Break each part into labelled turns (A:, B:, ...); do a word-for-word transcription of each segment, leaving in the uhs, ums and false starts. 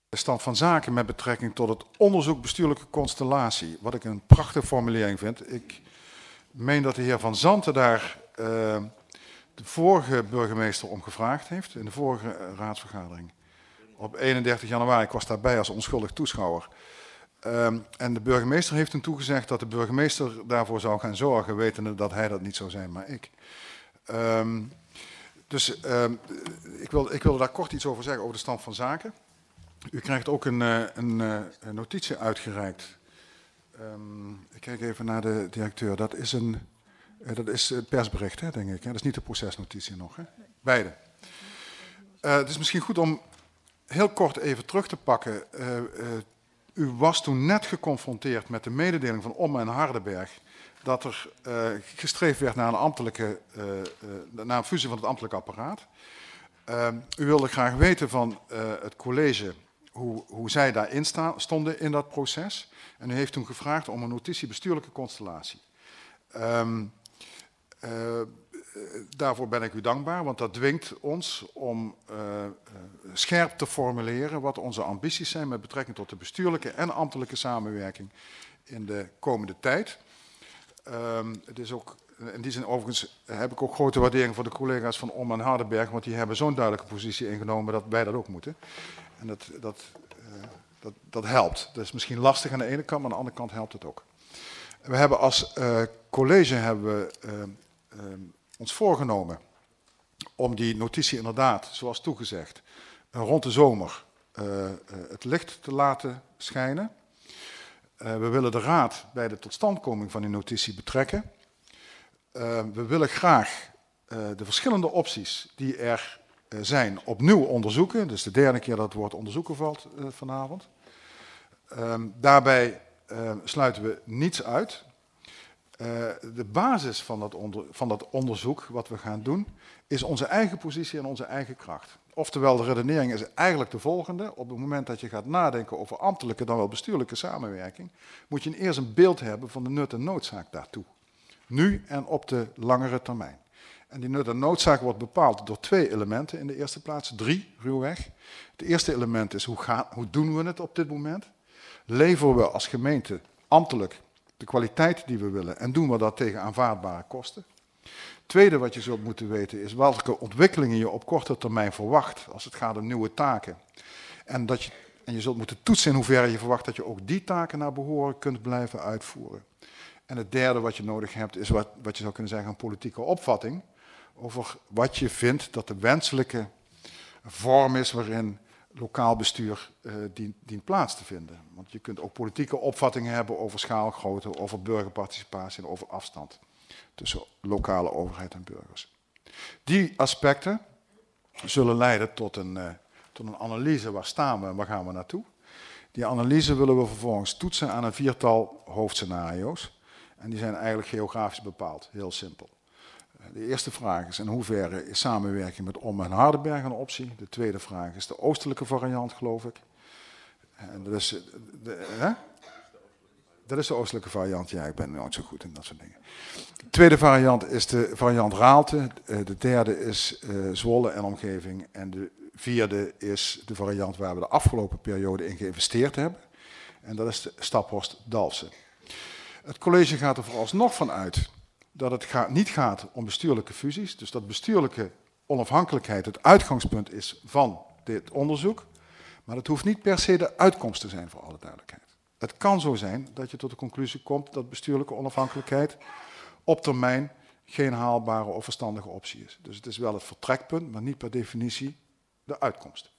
A: De stand van zaken met betrekking tot het onderzoek bestuurlijke constellatie. Wat ik een prachtige formulering vind. Ik meen dat de heer Van Zanten daar uh, de vorige burgemeester om gevraagd heeft. In de vorige uh, raadsvergadering. Op eenendertig januari, ik was daarbij als onschuldig toeschouwer. Um, en de burgemeester heeft toen toegezegd dat de burgemeester daarvoor zou gaan zorgen, wetende dat hij dat niet zou zijn, maar ik. Um, dus um, ik, wil, ik wilde daar kort iets over zeggen, over de stand van zaken. U krijgt ook een, een, een notitie uitgereikt. Um, ik kijk even naar de directeur. Dat is een dat is persbericht, hè, denk ik. Hè? Dat is niet de procesnotitie nog. Hè? Beide. Uh, het is misschien goed om heel kort even terug te pakken. Uh, uh, u was toen net geconfronteerd met de mededeling van Omme en Hardenberg dat er uh, gestreefd werd naar een, ambtelijke, uh, uh, naar een fusie van het ambtelijk apparaat. Uh, u wilde graag weten van uh, het college hoe, hoe zij daarin sta, stonden in dat proces. En u heeft toen gevraagd om een notitie bestuurlijke constellatie. Um, uh, daarvoor ben ik u dankbaar, want dat dwingt ons om uh, uh, scherp te formuleren wat onze ambities zijn met betrekking tot de bestuurlijke en ambtelijke samenwerking in de komende tijd. Um, het is ook, in die zin overigens heb ik ook grote waardering voor de collega's van Omme en Hardenberg, want die hebben zo'n duidelijke positie ingenomen dat wij dat ook moeten. En dat, dat, uh, dat, dat helpt. Dat is misschien lastig aan de ene kant, maar aan de andere kant helpt het ook. We hebben als uh, college hebben we, uh, uh, ons voorgenomen om die notitie inderdaad, zoals toegezegd, uh, rond de zomer uh, uh, het licht te laten schijnen. Uh, we willen de raad bij de totstandkoming van die notitie betrekken. Uh, we willen graag uh, de verschillende opties die er uh, zijn opnieuw onderzoeken. Dus de derde keer dat het woord onderzoeken valt uh, vanavond. Uh, daarbij uh, sluiten we niets uit. Uh, de basis van dat, onder, van dat onderzoek wat we gaan doen is onze eigen positie en onze eigen kracht. Oftewel, de redenering is eigenlijk de volgende. Op het moment dat je gaat nadenken over ambtelijke dan wel bestuurlijke samenwerking, moet je eerst een beeld hebben van de nut en noodzaak daartoe. Nu en op de langere termijn. En die nut en noodzaak wordt bepaald door twee elementen in de eerste plaats. Drie, ruwweg. Het eerste element is, hoe, gaan, hoe doen we het op dit moment? Leveren we als gemeente ambtelijk de kwaliteit die we willen en doen we dat tegen aanvaardbare kosten? Tweede wat je zult moeten weten is welke ontwikkelingen je op korte termijn verwacht als het gaat om nieuwe taken. En, dat je, en je zult moeten toetsen in hoeverre je verwacht dat je ook die taken naar behoren kunt blijven uitvoeren. En het derde wat je nodig hebt is wat, wat je zou kunnen zeggen een politieke opvatting over wat je vindt dat de wenselijke vorm is waarin lokaal bestuur uh, dient, dient plaats te vinden. Want je kunt ook politieke opvattingen hebben over schaalgrootte, over burgerparticipatie en over afstand tussen lokale overheid en burgers. Die aspecten zullen leiden tot een, uh, tot een analyse. Waar staan we en waar gaan we naartoe? Die analyse willen we vervolgens toetsen aan een viertal hoofdscenario's. En die zijn eigenlijk geografisch bepaald, heel simpel. De eerste vraag is in hoeverre is samenwerking met Omme en Hardenberg een optie. De tweede vraag is de oostelijke variant, geloof ik. En dat, is de, hè? dat is de oostelijke variant, ja, ik ben nooit zo goed in dat soort dingen. De tweede variant is de variant Raalte. De derde is uh, Zwolle en omgeving. En de vierde is de variant waar we de afgelopen periode in geïnvesteerd hebben. En dat is de Staphorst-Dalfsen. Het college gaat er vooralsnog van uit dat het ga, niet gaat om bestuurlijke fusies. Dus dat bestuurlijke onafhankelijkheid het uitgangspunt is van dit onderzoek. Maar dat hoeft niet per se de uitkomst te zijn, voor alle duidelijkheid. Het kan zo zijn dat je tot de conclusie komt dat bestuurlijke onafhankelijkheid op termijn geen haalbare of verstandige optie is. Dus het is wel het vertrekpunt, maar niet per definitie de uitkomst.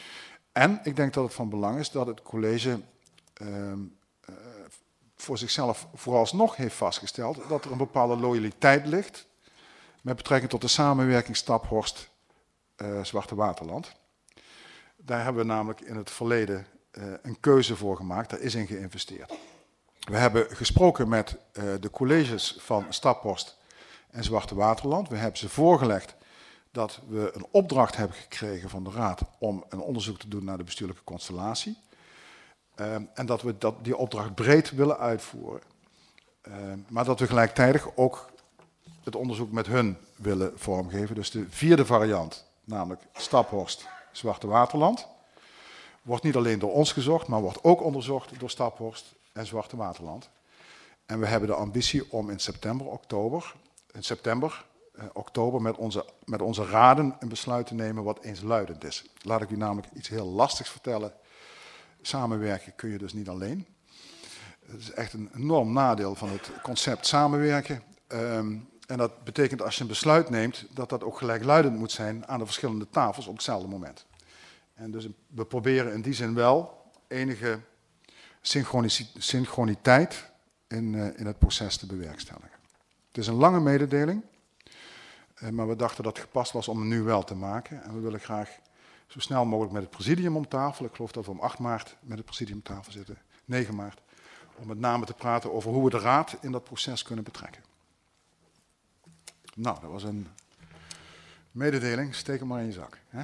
A: En ik denk dat het van belang is dat het college uh, uh, voor zichzelf vooralsnog heeft vastgesteld dat er een bepaalde loyaliteit ligt met betrekking tot de samenwerking Staphorst uh, Zwarte Waterland. Daar hebben we namelijk in het verleden uh, een keuze voor gemaakt, daar is in geïnvesteerd. We hebben gesproken met uh, de colleges van Staphorst en Zwarte Waterland. We hebben ze voorgelegd dat we een opdracht hebben gekregen van de Raad om een onderzoek te doen naar de bestuurlijke constellatie. Uh, en dat we dat, die opdracht breed willen uitvoeren. Uh, maar dat we gelijktijdig ook het onderzoek met hun willen vormgeven. Dus de vierde variant, namelijk Staphorst Zwarte Waterland. wordt niet alleen door ons gezocht, maar wordt ook onderzocht door Staphorst en Zwarte Waterland. En we hebben de ambitie om in september, oktober, in september, eh, oktober met onze, met onze raden een besluit te nemen wat eensluidend is. Laat ik u namelijk iets heel lastigs vertellen. Samenwerken kun je dus niet alleen. Het is echt een enorm nadeel van het concept samenwerken. Um, en dat betekent als je een besluit neemt, dat dat ook gelijkluidend moet zijn aan de verschillende tafels op hetzelfde moment. En dus we proberen in die zin wel enige synchroniteit in, uh, in het proces te bewerkstelligen. Het is een lange mededeling, uh, maar we dachten dat het gepast was om het nu wel te maken. En we willen graag zo snel mogelijk met het presidium om tafel. Ik geloof dat we om acht maart met het presidium om tafel zitten, negen maart. Om met name te praten over hoe we de raad in dat proces kunnen betrekken. Nou, dat was een mededeling. Steek hem maar in je zak. Hè?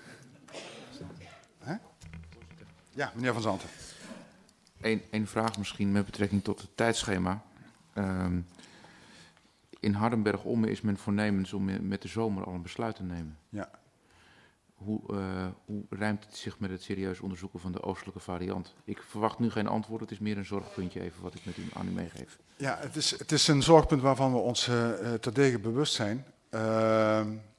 A: Hè? Ja, meneer Van Zanten.
B: Eén één vraag misschien met betrekking tot het tijdschema. Um, in Hardenberg-Omme is men voornemens om met de zomer al een besluit te nemen.
A: Ja.
B: Hoe, uh, hoe rijmt het zich met het serieus onderzoeken van de oostelijke variant? Ik verwacht nu geen antwoord, het is meer een zorgpuntje even wat ik met u aan u meegeef.
A: Ja, het is, het is een zorgpunt waarvan we ons uh, terdege bewust zijn. Uh,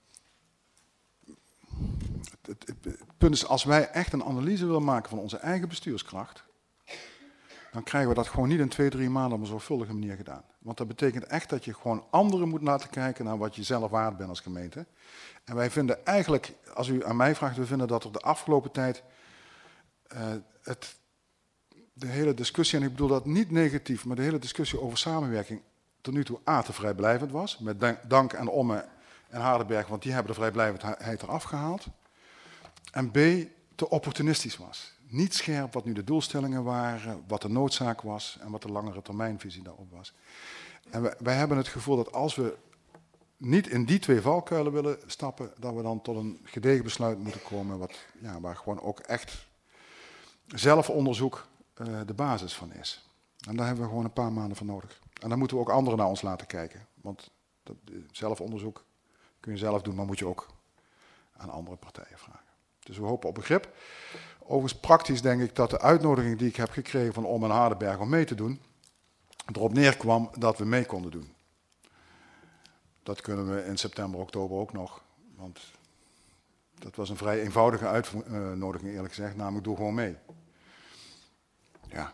A: het, het, het, het punt is, als wij echt een analyse willen maken van onze eigen bestuurskracht, dan krijgen we dat gewoon niet in twee, drie maanden op een zorgvuldige manier gedaan. Want dat betekent echt dat je gewoon anderen moet laten kijken naar wat je zelf waard bent als gemeente. En wij vinden eigenlijk, als u aan mij vraagt, we vinden dat er de afgelopen tijd uh, het, de hele discussie, en ik bedoel dat niet negatief, maar de hele discussie over samenwerking tot nu toe A, te vrijblijvend was. Met dank aan Omme en Hardenberg, want die hebben de vrijblijvendheid eraf gehaald. En B, te opportunistisch was. Niet scherp wat nu de doelstellingen waren, wat de noodzaak was en wat de langere termijnvisie daarop was. En wij, wij hebben het gevoel dat als we niet in die twee valkuilen willen stappen, dat we dan tot een gedegen besluit moeten komen, wat, ja, waar gewoon ook echt zelfonderzoek uh, de basis van is. En daar hebben we gewoon een paar maanden voor nodig. En dan moeten we ook anderen naar ons laten kijken. Want dat, zelfonderzoek kun je zelf doen, maar moet je ook aan andere partijen vragen. Dus we hopen op begrip. Overigens praktisch denk ik dat de uitnodiging die ik heb gekregen van Omme en Hardenberg om mee te doen, erop neerkwam dat we mee konden doen. Dat kunnen we in september, oktober ook nog. Want dat was een vrij eenvoudige uitnodiging eerlijk gezegd, namelijk doe gewoon mee. Ja.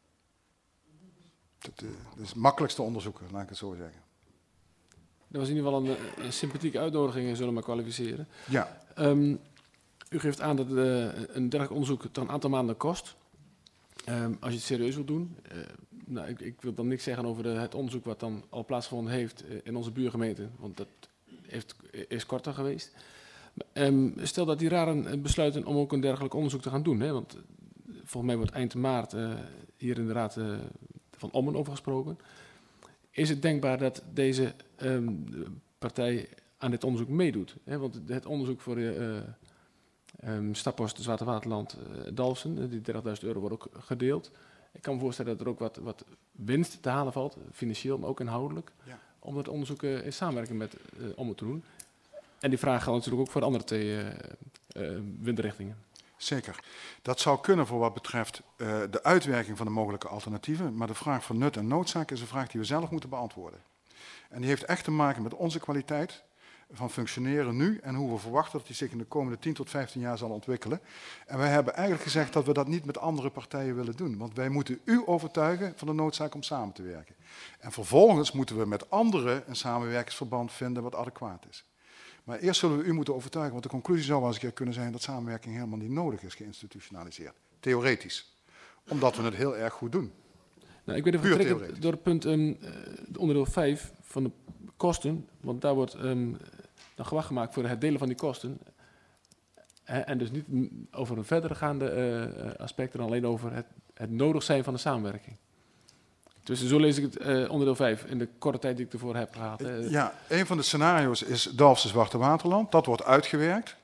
A: Dat, uh, dat is het makkelijkste onderzoeken, laat ik het zo zeggen.
C: Dat was in ieder geval een, een sympathieke uitnodiging, zullen we maar kwalificeren.
A: Ja.
C: Um, u geeft aan dat uh, een dergelijk onderzoek het een aantal maanden kost. Um, als je het serieus wilt doen. Uh, nou, ik, ik wil dan niks zeggen over de, het onderzoek wat dan al plaatsgevonden heeft uh, in onze buurgemeente. Want dat heeft, is korter geweest. Um, stel dat die raden besluiten om ook een dergelijk onderzoek te gaan doen. Hè, want uh, volgens mij wordt eind maart uh, hier in de raad uh, van Ommen over gesproken. Is het denkbaar dat deze um, partij aan dit onderzoek meedoet? Hè? Want het onderzoek voor de uh, um, Staphorst, Zwarte Waterland, uh, Dalfsen, die dertigduizend euro wordt ook gedeeld. Ik kan me voorstellen dat er ook wat, wat winst te halen valt, financieel, maar ook inhoudelijk, ja, om dat onderzoek uh, in samenwerking met uh, Ommen te doen. En die vraag geldt natuurlijk ook voor de andere twee uh, uh, windrichtingen.
A: Zeker. Dat zou kunnen voor wat betreft uh, de uitwerking van de mogelijke alternatieven. Maar de vraag van nut en noodzaak is een vraag die we zelf moeten beantwoorden. En die heeft echt te maken met onze kwaliteit van functioneren nu en hoe we verwachten dat die zich in de komende tien tot vijftien jaar zal ontwikkelen. En wij hebben eigenlijk gezegd dat we dat niet met andere partijen willen doen. Want wij moeten u overtuigen van de noodzaak om samen te werken. En vervolgens moeten we met anderen een samenwerkingsverband vinden wat adequaat is. Maar eerst zullen we u moeten overtuigen, want de conclusie zou wel eens een keer kunnen zijn dat samenwerking helemaal niet nodig is geïnstitutionaliseerd. Theoretisch. Omdat we het heel erg goed doen.
C: Nou, ik weet even vertrekken door het punt um, onderdeel vijf van de kosten, want daar wordt um, dan gewacht gemaakt voor het delen van die kosten. He, en dus niet over een verdergaande uh, aspect, dan alleen over het, het nodig zijn van de samenwerking. Dus zo lees ik het uh, onderdeel vijf in de korte tijd die ik ervoor heb gehad. Hè.
A: Ja, een van de scenario's is Dalfsen Zwarte Waterland. Dat wordt uitgewerkt.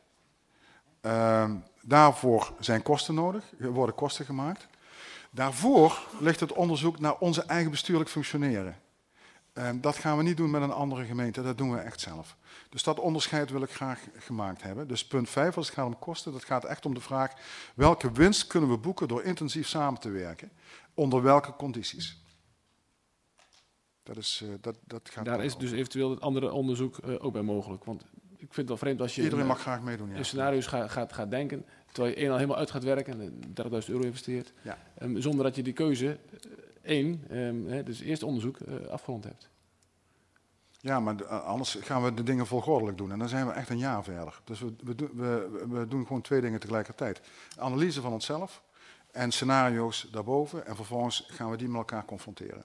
A: Uh, daarvoor zijn kosten nodig, er worden kosten gemaakt. Daarvoor ligt het onderzoek naar onze eigen bestuurlijk functioneren. En dat gaan we niet doen met een andere gemeente, dat doen we echt zelf. Dus dat onderscheid wil ik graag gemaakt hebben. Dus punt vijf, als het gaat om kosten, dat gaat echt om de vraag... welke winst kunnen we boeken door intensief samen te werken? Onder welke condities? Dat is, uh, dat, dat gaat
C: Daar is
A: over.
C: dus eventueel het andere onderzoek uh, ook bij mogelijk. Want ik vind het wel vreemd als je
A: Iedereen
C: in,
A: mag graag meedoen, ja.
C: in scenario's gaat, gaat, gaat denken... terwijl je één al helemaal uit gaat werken en dertigduizend euro investeert...
A: Ja.
C: Um, zonder dat je die keuze, uh, één, um, hè, dus eerst onderzoek, uh, afgerond hebt.
A: Ja, maar uh, anders gaan we de dingen volgordelijk doen. En dan zijn we echt een jaar verder. Dus we, we, do, we, we doen gewoon twee dingen tegelijkertijd. Analyse van onszelf en scenario's daarboven. En vervolgens gaan we die met elkaar confronteren.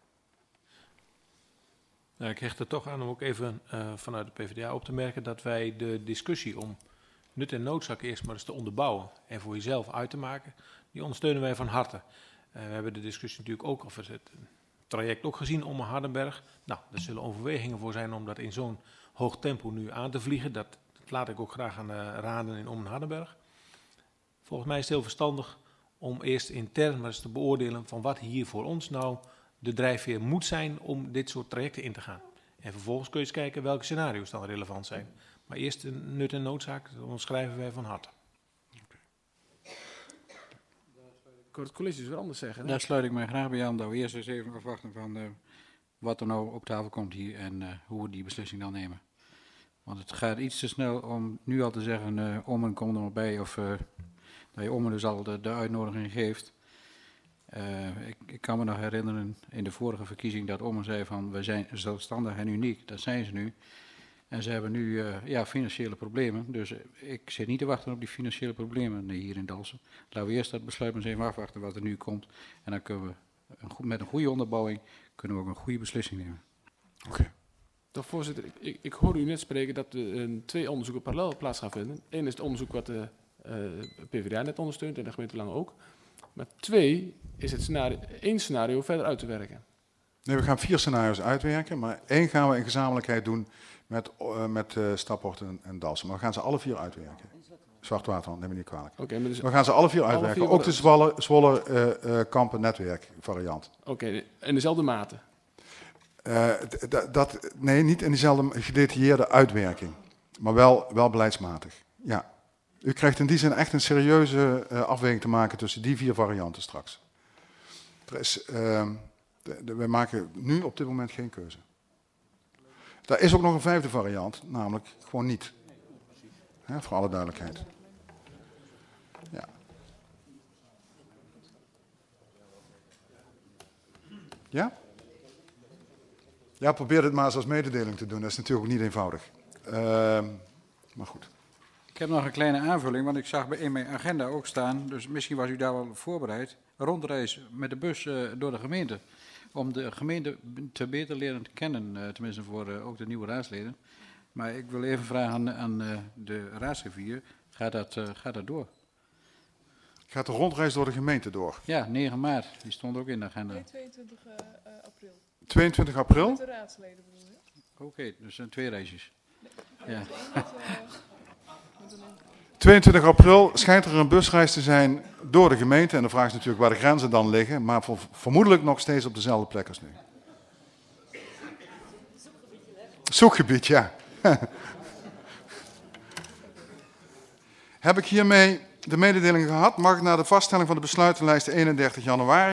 D: Nou, ik hecht er toch aan om ook even uh, vanuit de P v d A op te merken dat wij de discussie om nut en noodzaak eerst maar eens te onderbouwen en voor jezelf uit te maken, die ondersteunen wij van harte. Uh, we hebben de discussie natuurlijk ook, of het traject ook gezien om Hardenberg. Nou, er zullen overwegingen voor zijn om dat in zo'n hoog tempo nu aan te vliegen. Dat, dat laat ik ook graag aan de raden in Om en Hardenberg. Volgens mij is het heel verstandig om eerst intern maar eens te beoordelen van wat hier voor ons nou de drijfveer moet zijn om dit soort trajecten in te gaan. En vervolgens kun je eens kijken welke scenario's dan relevant zijn. Maar eerst de nut en noodzaak, dat onderschrijven wij van harte.
C: Ik hoor het college dus weer anders zeggen. Hè?
E: Daar sluit ik mij graag bij aan, dat we eerst eens even afwachten van uh, wat er nou op tafel komt hier en uh, hoe we die beslissing dan nemen. Want het gaat iets te snel om nu al te zeggen, uh, Ommen komt er maar bij, of uh, dat je Ommen dus al de, de uitnodiging geeft. Uh, ik, ik kan me nog herinneren in de vorige verkiezing dat Ommen zei van, we zijn zelfstandig en uniek, dat zijn ze nu. En ze hebben nu uh, ja, financiële problemen, dus ik zit niet te wachten op die financiële problemen hier in Dalfsen. Laten we eerst dat besluit maar eens even afwachten wat er nu komt. En dan kunnen we een go- met een goede onderbouwing kunnen we ook een goede beslissing nemen.
A: Oké. Okay.
C: Toch, voorzitter, ik, ik, ik hoorde u net spreken dat we uh, twee onderzoeken parallel plaats gaan vinden. Eén is het onderzoek wat de uh, P v d A net ondersteunt en de gemeente Lange ook. Maar twee is het scenario, één scenario verder uit te werken.
A: Nee, we gaan vier scenario's uitwerken, maar één gaan we in gezamenlijkheid doen met, uh, met uh, Staphorst en, en Dalfsen. Maar we gaan ze alle vier uitwerken. Zwartwater, neem me niet kwalijk.
C: Okay, maar dus
A: we gaan ze alle vier uitwerken,
C: vier
A: ook de Zwolle, Zwolle uh, uh, Kampen netwerk variant.
C: Oké, okay, in dezelfde mate?
A: Uh, d- dat, nee, niet in dezelfde gedetailleerde uitwerking, maar wel, wel beleidsmatig. Ja. U krijgt in die zin echt een serieuze uh, afweging te maken tussen die vier varianten straks. Er is, uh, de, de, we maken nu op dit moment geen keuze. Er is ook nog een vijfde variant, namelijk gewoon niet. Hè, voor alle duidelijkheid. Ja. Ja? Ja, probeer het maar eens als mededeling te doen. Dat is natuurlijk ook niet eenvoudig. Uh, maar goed.
E: Ik heb nog een kleine aanvulling, want ik zag in mijn agenda ook staan, dus misschien was u daar wel voorbereid, rondreis met de bus uh, door de gemeente. Om de gemeente te beter leren te kennen, uh, tenminste voor uh, ook de nieuwe raadsleden. Maar ik wil even vragen aan, aan uh, de raadsgriffier, gaat dat, uh, gaat dat door?
A: Gaat de rondreis door de gemeente door?
E: Ja, negen maart, die stond ook in de agenda.
F: Nee, tweeëntwintig uh, uh, april.
A: tweeëntwintig april?
F: Met de raadsleden bedoel je?
E: Oké, okay, dus zijn twee reisjes.
F: Nee,
E: ja.
F: met, uh,
A: tweeëntwintig april schijnt er een busreis te zijn door de gemeente. En de vraag is natuurlijk waar de grenzen dan liggen. Maar voor, vermoedelijk nog steeds op dezelfde plek als nu. Zoekgebied, ja. Heb ik hiermee de mededeling gehad? Mag ik naar de vaststelling van de besluitenlijst eenendertig januari?